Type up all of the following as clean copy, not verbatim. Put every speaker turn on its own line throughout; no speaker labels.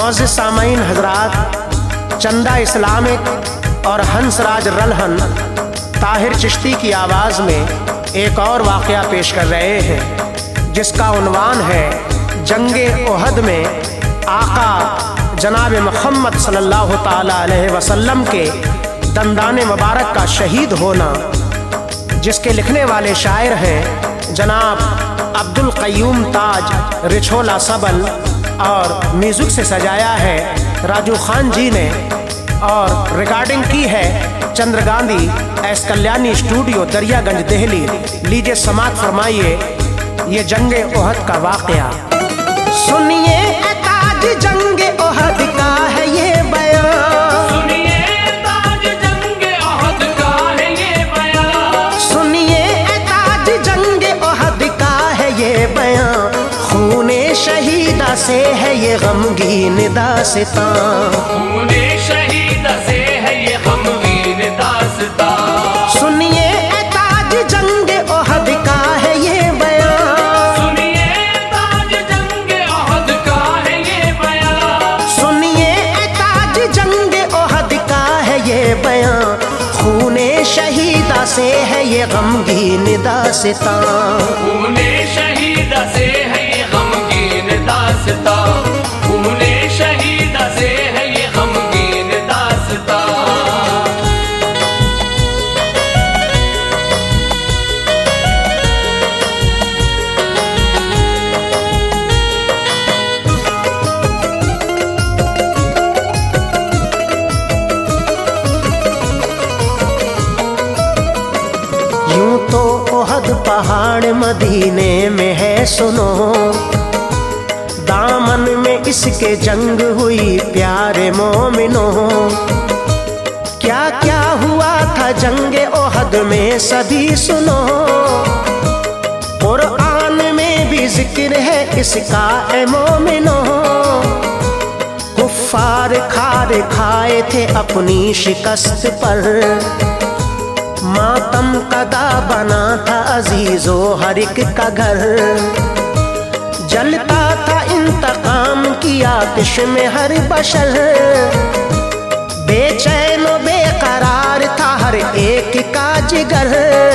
मोअज़्ज़िज़ सामईन हज़रात, चंदा इस्लामिक और हंसराज रलहन ताहिर चिश्ती की आवाज़ में एक और वाक़या पेश कर रहे हैं, जिसका उन्वान है जंगे ओहद में आका जनाब मुहम्मद सल्लल्लाहु ताला अलैहि वसल्लम के दंदाने मुबारक का शहीद होना, जिसके लिखने वाले शायर हैं जनाब अब्दुल क़य्यूम ताज रिछोला सबल और म्यूज़िक से सजाया है राजू खान जी ने और रिकॉर्डिंग की है चंद्र गांधी एस कल्याणी स्टूडियो दरियागंज दिल्ली। लीजिए समाअत फरमाइए ये जंगे ओहद का वाक़या। सुनिए ताज जंगे ओहद का है ये बयान,
सुनिए ताज जंगे ओहद का है ये बयान,
सुनिए ताज जंगे ओहद का है ये बयान, खूने शहीदा से है ये गमगीन दास्तां,
खूने शहीदा से है ये गमगीन दास्तां।
सुनिए ताज जंगे ओहद का है ये बयान,
सुनिए ताज जंगे ओहद का है ये बयान,
सुनिए ताज जंगे ओहद का है ये बयान, खूने शहीदा से है ये गमगीन दास्तां,
खूने शहीदा से है ये गमगीन दास्तां, खूने शहीदा से है ये गमगीन दास्तां।
यूं तो ओहद पहाड़ मदीने में है सुनो, दामन में इसके जंग हुई प्यारे मोमिनो, क्या क्या हुआ था जंगे ओहद में सभी सुनो, कुरान में भी जिक्र है इसका ए मोमिनो, कुफ्फार खार खाए थे अपनी शिकस्त पर, मातम कदा बना था अजीजो हर एक का घर, जलता था इंतकाम की आतिश में हर बशर, बेचैन बेकरार था हर एक का जिगर,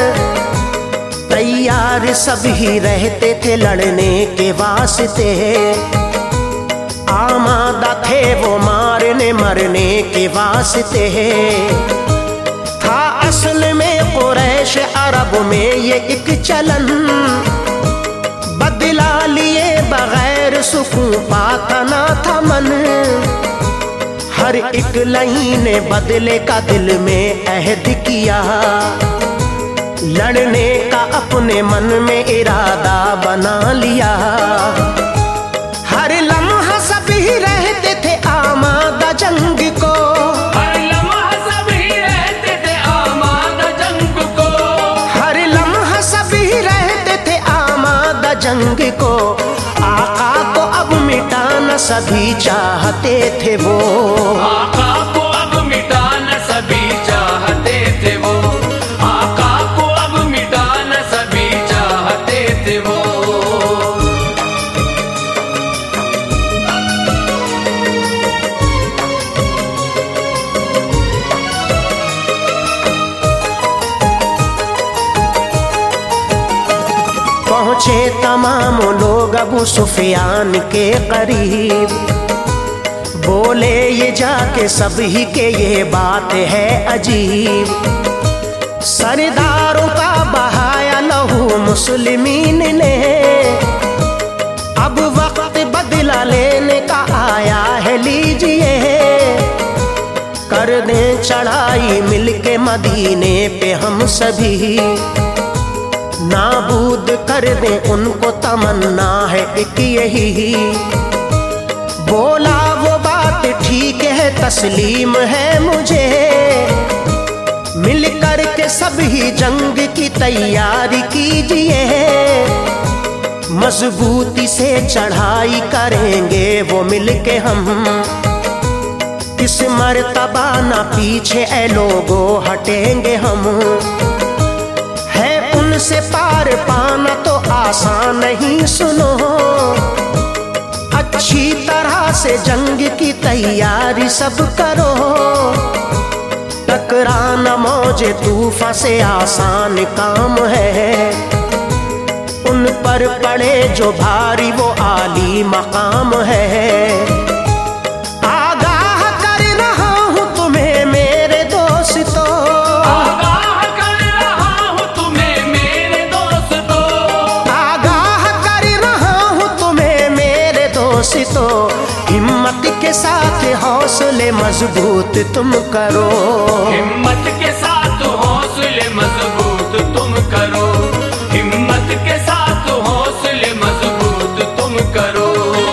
तैयार सभी रहते थे लड़ने के वास्ते, आमादा थे वो मारने मरने के वास्ते, था असल में कुरैश अरब में ये एक चलन, बदला लिए बगैर सुकून पाता ना था मन, हर एक लही ने बदले का दिल में अहद किया, लड़ने का अपने मन में इरादा बना लिया, हर लम्हा सभी रहते थे आमादा जंग को,
हर लम्हा सभी रहते थे आमादा जंग को,
हर लम्हा सभी रहते थे आमादा जंग को, आका को अब मिटाना सभी चाहते थे वो,
आका को अब मिटाना सभी चाहते थे वो, आका को अब मिटाना सभी चाहते थे वो।
पहुंचे तमाम लोग अबू सुफियान के करीब, बोले ये जाके सभी के ये बात है अजीब, सरदारों का बहाया लहू मुस्लिमीन ने, अब वक्त बदला लेने का आया है लीजिए, कर दें चढ़ाई मिलके मदीने पे हम सभी, नाबूद कर दें उनको तमन्ना है एक यही, बोला वो बात ठीक है तस्लीम है मुझे, मिल कर के सभी जंग की तैयारी कीजिए, मजबूती से चढ़ाई करेंगे वो मिल के हम, इस मर्तबा ना पीछे ए लोगो हटेंगे हम, से पार पाना तो आसान नहीं सुनो, अच्छी तरह से जंग की तैयारी सब करो, टकराना मौजे तूफान से आसान काम है। उन पर पड़े जो भारी वो आली मकाम है। आगाह कर रहा हूँ तुम्हें मेरे दोस्तों,
आगाह कर रहा हूँ तुम्हें मेरे दोस्तों,
आगाह कर रहा हूँ तुम्हें मेरे दोस्तों। हिम्मत के साथ हौसले मजबूत तुम करो,
हिम्मत के साथ हौसले मजबूत तुम करो, हिम्मत के साथ हौसले मजबूत तुम करो।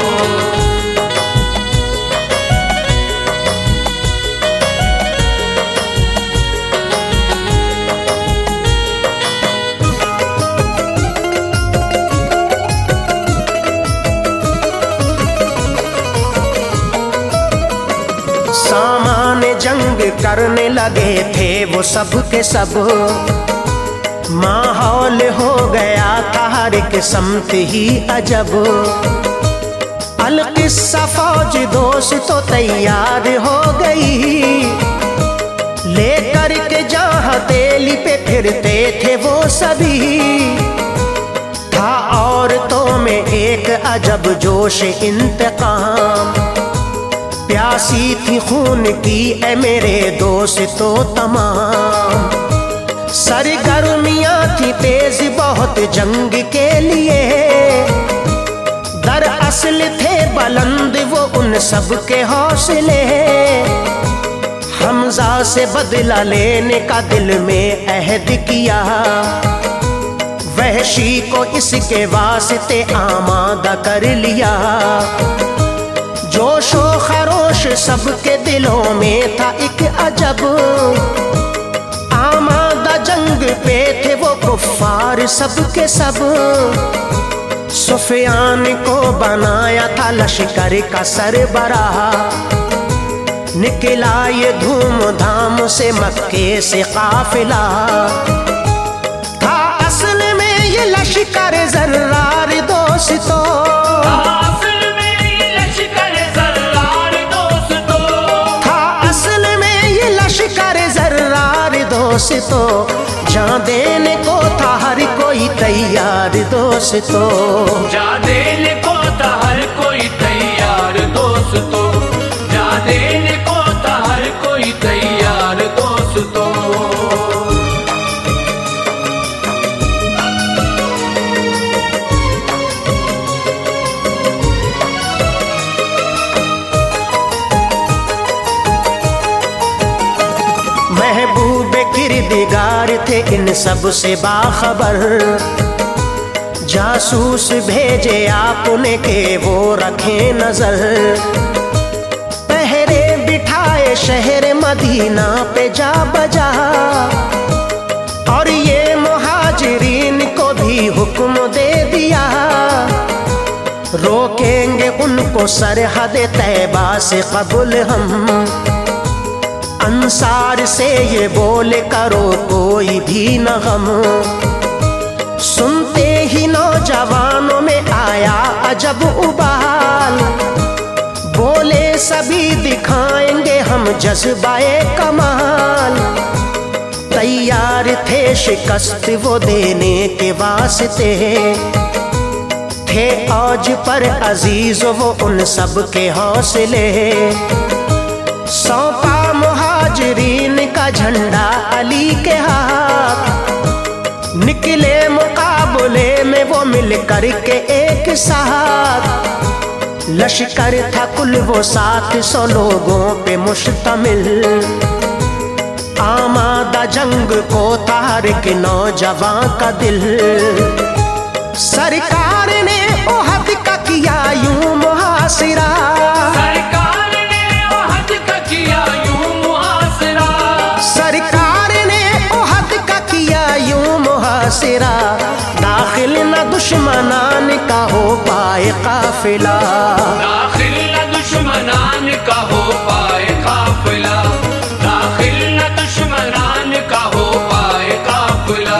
सामान जंग करने लगे थे वो सब के सब। माहौल हो गया था हर एक समत ही अजब। अलकिस्सा फौज दोस्त तो तैयार हो गई, लेकर के जहां तेली पे फिरते थे वो सभी। था औरतों में एक अजब जोश इंतकाम, प्यासी थी खून की ए मेरे दोस्तों तमाम। सरगर्मियां थी तेज बहुत जंग के लिए, दरअसल थे बुलंद वो उन सब के हौसले। हमजा से बदला लेने का दिल में अहद किया, वहशी को इसके वास्ते आमादा कर लिया। जोशो खरोश सबके दिलों में था एक अजब, आमादा जंग पे थे वो कुफ्फार सबके सब। सुफियान को बनाया था लश्कर का सरबराह, निकला ये धूमधाम से मक्के से काफिला। था असल में ये लश्कर ज़र्रार दोस्तों, दोस्तों। जान देने को था हर कोई तैयार दोस्तों,
जान देने को था हर कोई तैयार दोस्तों, जान देने को था हर कोई तैयार दोस्तों।
महबूब किरदिगार थे इन सब से बाखबर, जासूस भेजे आपने के वो रखे नजर। पहरे बिठाए शहर मदीना पे जा बजा, और ये मुहाजिरीन को भी हुक्म दे दिया, रोकेंगे उनको सरहद तैबा से कबूल हम। अंसार से ये बोले करो कोई भी न गम। सुनते ही नौजवानों में आया अजब उबाल, बोले सभी दिखाएंगे हम जज्बाए कमाल। तैयार थे शिकस्त वो देने के वास्ते, थे औज पर अजीज वो उन सब के हौसले। सौंपा मुहाजिरीन का झंडा अली के हाथ, निकले मुकाबले में वो मिल कर के एक साथ। लश्कर था कुल वो 700 लोगों पे मुश्तमिल, आमादा जंग को था हर एक नौजवान का दिल। सरकार ने ओहद का किया यूं मुहासिरा,
सरकार ने ओहद का किया यूं मुहासिरा,
सरकार ने ओहद का किया यूं मुहासिरा। दाखिल न दुश्मनान का हो पाए काफिला,
दाखिल न दुश्मनान का हो पाए काफिला, दाखिल न दुश्मनान का हो पाए काफिला।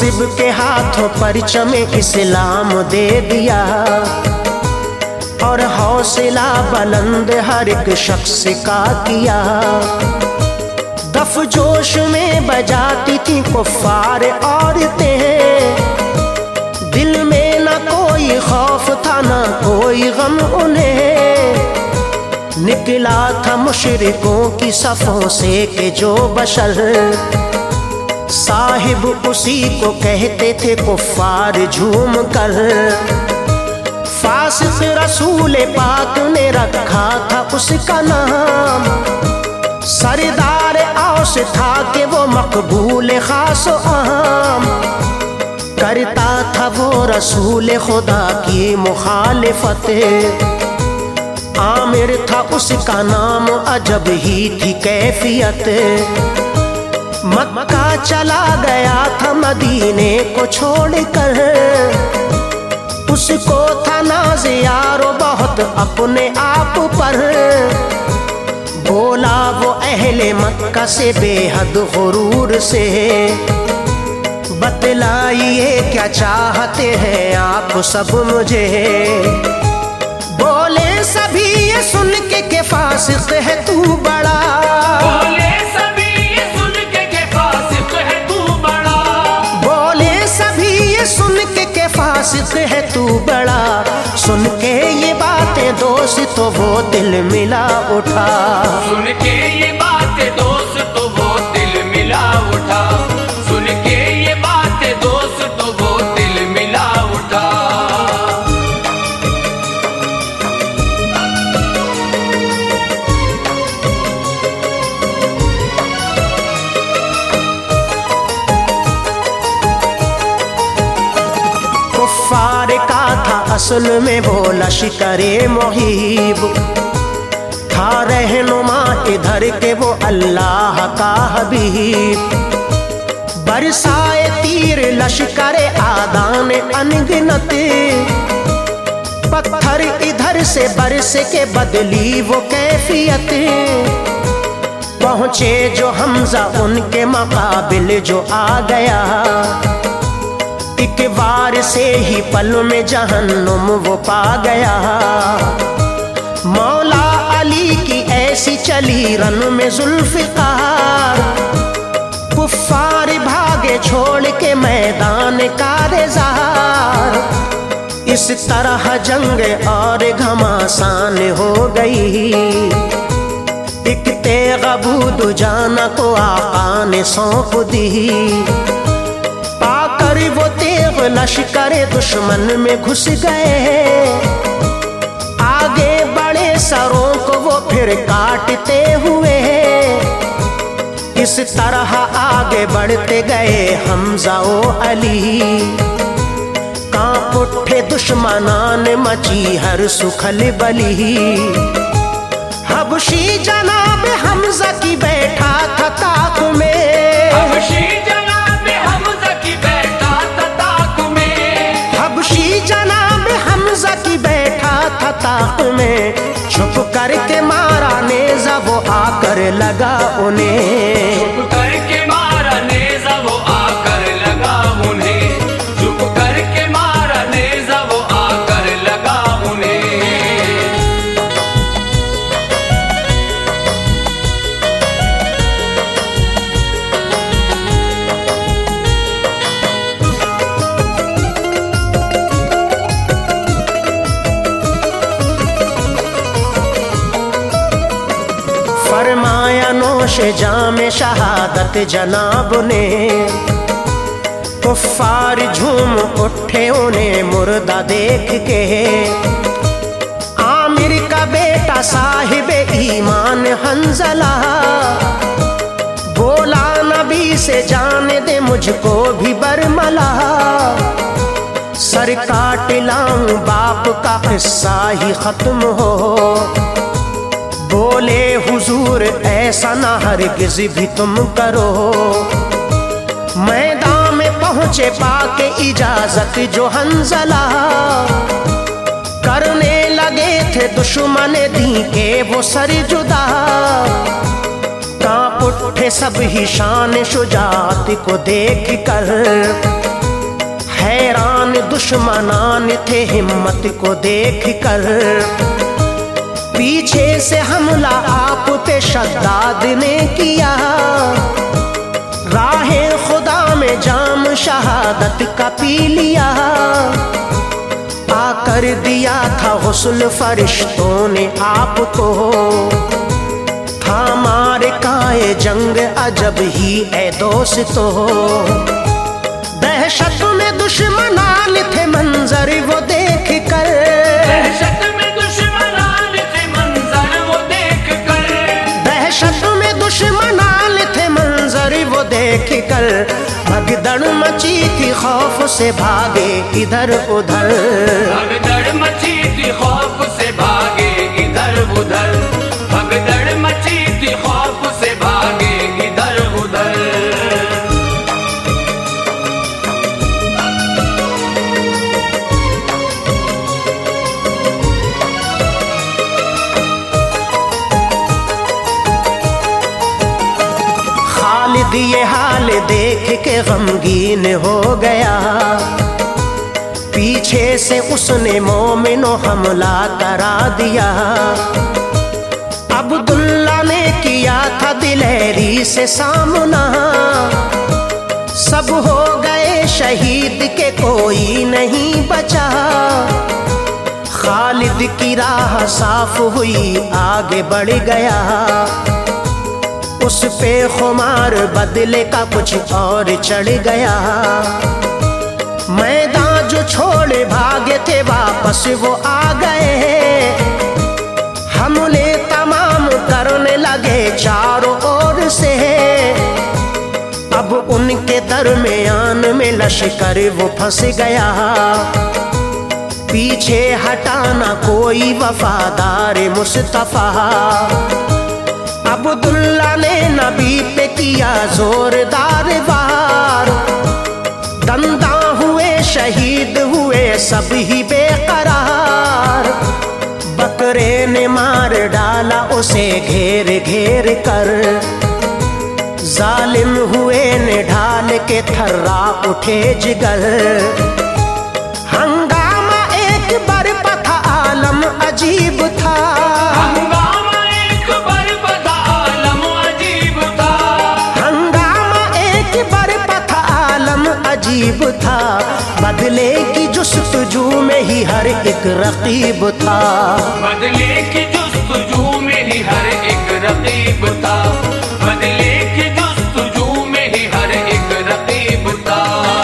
मुनसिब के हाथों परचम इस्लाम दे दिया और हौसला बुलंद हर एक शख्स का किया। दफ जोश में बजाती थी कुफ्फार औरतें, दिल में न कोई खौफ था न कोई गम उन्हें। निकला था मुशरिकों की सफों से कि जो बशर साहिब उसी को कहते थे कुफ्फार झूम कर। फासिक रसूल पाक ने रखा था उसका नाम, सरदार औस था कि वो मकबूल खास आम। करता था वो रसूल खुदा की मुखालिफत, आमिर था उसका नाम अजब ही थी कैफियत। मक्का चला गया था मदीने को छोड़कर, उसको था नाज़ यारो बहुत अपने आप पर। बोला वो अहले मक्का से बेहद गुरूर से, बतलाइए क्या चाहते हैं आप सब मुझे। बोले सभी ये सुन के फासिक है तू बड़ा,
बोले सभी ये सुन के फासिक है तू बड़ा,
बोले सभी ये सुन के फासिक है तू बड़ा। सुन के ये बातें दोस्त तो वो दिल मिला उठा,
सुन के ये बातें दोस्त तो वो दिल मिला उठा, सुन के ये बातें दोस्त तो वो दिल मिला उठा।
कुफ्फार का था असल में वो लश्करे मुहीब, था रहनुमा इधर के वो अल्लाह का हबीब। बरसाए तीर लश्करे आदान अनगिनत, पत्थर इधर से बरस के बदली वो कैफियत। पहुँचे जो हमजा उनके मुकाबिल जो आ गया, एक बार से ही पल में जहन्नुम वो पा गया। मौला अली की ऐसी चली रन में जुल्फ़िकार, कुफ्फार भागे छोड़ के मैदान कारज़ार। इस तरह जंग और घमासान हो गई, एक तेग़बूद जाना को आका ने सौंप दी। पाकर वो तेग लश्कर दुश्मन में घुस गए, आगे बड़े सरों को वो फिर काटते हुए। इस तरह आगे बढ़ते गए हमजा ओ अली, कांप उठे दुश्मनान मची हर सुखल बली। हबशी जनाब हमजा की बैठा था ताक में,
हबशी जनाब हमजा की बैठा था ताक में,
हबशी जनाब हमजा की बैठा था ताक में। छुप करके मारा नेज़ा वो आकर लगा उन्हें,
चुप करके मारा नेज़ा वो आकर लगा उन्हें, चुप करके मारा नेज़ा वो आकर लगा उन्हें।
फरमाया नोश जाम शहादत जनाब ने, कुफ्फार झूम उठे उन्हें मुर्दा देख के। आमिर का बेटा साहिब ईमान हंजला, बोला नबी से जाने दे मुझको भी बरमला। सर काट लाऊं बाप का किस्सा ही खत्म हो, बोले हुजूर ऐसा ना हरगिज़ भी तुम करो। मैदान में पहुँचे पाके इजाजत जो हंजला, करने लगे थे दुश्मन दी के वो सर जुदा। कांप उठे सब ही शान शुजात को देख कर, दुश्मनान थे हिम्मत को देख कर, पीछे से हमला आप पे शद्दाद ने किया। राहे खुदा में जाम शहादत का पी लिया, आकर दिया था गुस्ल फरिश्तों ने आपको। था मारे काए जंग अजब ही ए दोस्तों, दहशत में दुश्मनान थे मंजर वो देख कर,
दहशत में दुश्मनान थे मंजर वो देख कर,
दहशत में दुश्मनान थे मंजर वो देख कर। भगदड़ मची थी खौफ से भागे इधर उधर,
भगदड़ मची थी खौफ से भागे इधर उधर, भगदड़ मची थी खौफ से भागे इधर उधर।
खालिद ये हाल देख के गमगीन हो गया, पीछे से उसने मोमिनो हमला करा दिया। अब्दुल्ला ने किया था दिलेरी से सामना, सब हो गए शहीद के कोई नहीं बचा। खालिद की राह साफ हुई आगे बढ़ गया, उस पे खुमार बदले का कुछ और चढ़ गया। मैदान जो छोड़े भागे थे वापस वो आ गए, हमले तमाम करने लगे चारों ओर से। अब उनके दरमियान में लश्कर वो फंस गया, पीछे हटाना कोई वफादार मुस्तफा। अब्दुल्ला ने नबी पे किया जोरदार वार, दंदा हुए शहीद हुए सब ही बेकरार। बकरे ने मार डाला उसे घेर घेर कर, जालिम हुए ने ढाल के थर्रा उठे जिगर। हंगामा एक बरपा था आलम अजीब था,
हंगामा एक बरपा था आलम अजीब था,
हंगामा एक बरपा था आलम अजीब था। बदले की जुस्तजू में ही हर एक रकीब था,
बदले की जुस्तजू में ही हर एक रकीब था, बदले की जुस्तजू में ही हर एक रकीब था।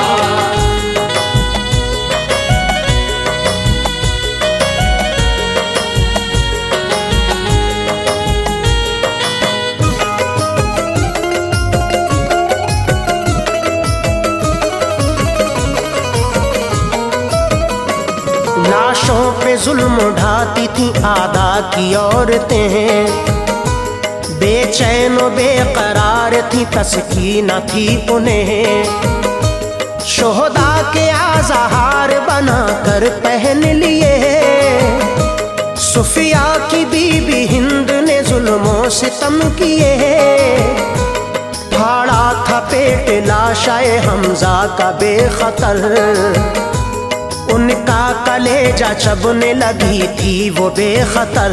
लाशों पे जुल्म ढाती थी आदा की औरतें, बेचैन बेकरार थी तस्कीन थी उन्हें। शोहदा के आज़हार बना कर पहन लिए, सुफिया की बीबी हिंद ने जुल्मों से सितम किए। फाड़ा था पेट लाशाए हमजा का बेखतर, उनका कलेजा चबने लगी थी वो बेखतर।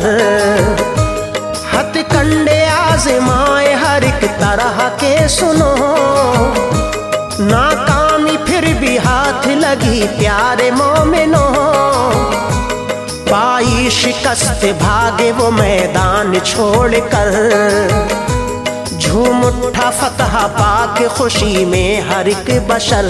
हथकंडे आज़माए हर एक तरह के सुनो, नाकामी फिर भी हाथ लगी प्यारे मोमिनो। पाई शिकस्त भागे वो मैदान छोड़कर, झूम उठा फतह पाके खुशी में हर एक बशर।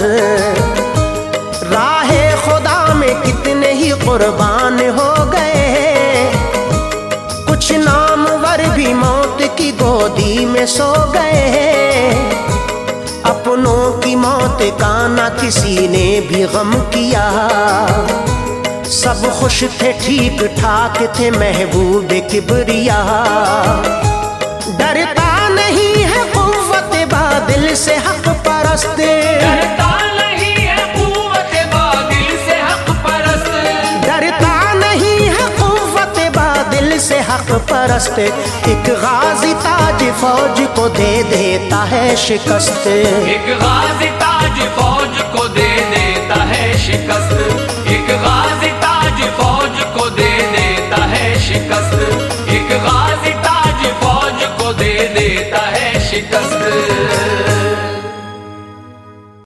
राहे खुदा में कितने ही कुर्बान हो गए, कुछ नामवर भी मौत की गोदी में सो गए। अपनों की मौत का ना किसी ने भी गम किया, सब खुश थे ठीक ठाक थे महबूब किबरिया। डरता नहीं है कुव्वत बादिल से हक परस्त,
डरता नहीं है कुव्वत बादिल से हक परस्त,
डरता नहीं है कुव्वत बादिल से हक परस्त। एक गाजी ताज फौज को दे देता है शिकस्त,
एक गाजी ताज फौज को दे देता है शिकस्त।